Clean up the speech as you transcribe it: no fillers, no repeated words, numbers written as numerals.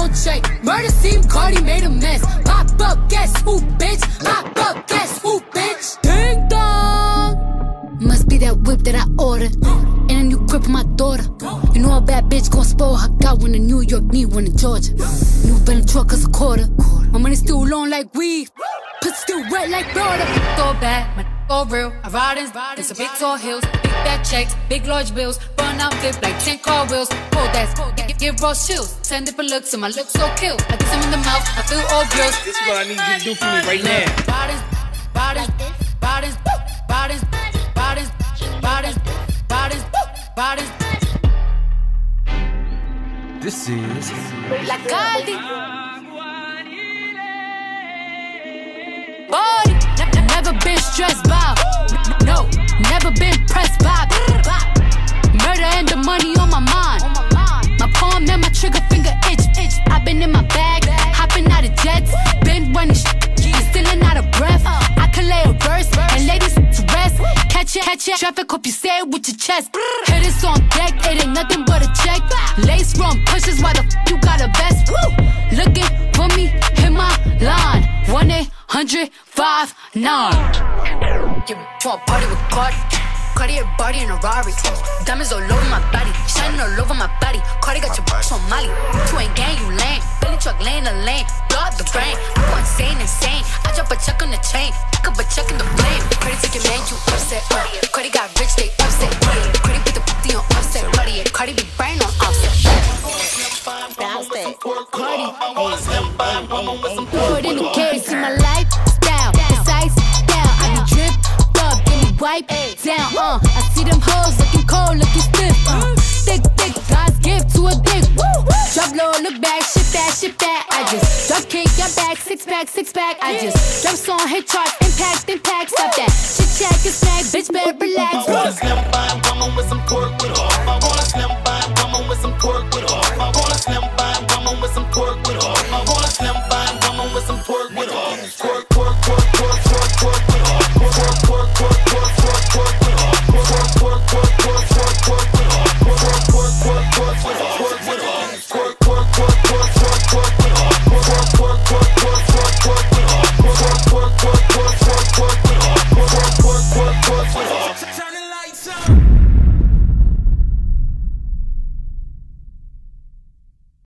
whole check. Murder scene, Cardi made a mess. Pop up, guess who, bitch? Pop up, guess who, bitch? Ding dong. Must be that whip that I ordered. And a new crib for my daughter. You know a bad bitch gon' spoil her. Got one in New York, need one in Georgia. New Bentley truck is a quarter. My money still long like weed. Pussy still wet like Florida. So bad, my all real. I ride in some big tall hills. Big fat checks, big large bills. Run out flip like 10 car wheels. Hold that, get raw chills. 10 different looks and my looks so kill. I kiss him in the mouth, I feel all grills. This is what I need you to do for me right now. This is La Caldi. Body, never been stressed by. No, never been pressed by. Murder and the money on my mind. My palm and my trigger finger itch. I've been in my bag, hopping out of jets. Been running I'm still out of breath. I can lay a verse and ladies to rest. Catch it, traffic, hope you say it with your chest. Hit this on deck, it ain't nothing but a check. Lace rum pushes, why the you got a vest? Woo! Looking for me, hit my line. 1-800-59. You want a party with Cardi? Cartier body in a Rari. Diamonds all over my body, shining all over my body. Cardi got your bitch on Molly. You ain't gang, you lame. Billy truck laying the lane, blow up the brain. I go insane. I drop a check on the chain, pick up a check in the flame. Cardi take your man, you upset. Cardi got rich, they upset. Cardi put the 50 on offset. Cardi be brain on offset. Cardi, throw it in the case. See my lifestyle, precise style. I be drip, rub, then we wipe down. I see them hoes looking cold, looking stiff. Thick, God's gift to a dick. Drop low, look back, shit that. I just drop kick, your back, six pack. I just drop song, hit charts, impact. Stop that, shit check and snack, bitch better relax. I want a slim fine woman with some pork with off. I want a slim fine woman with some pork with off. I want a slim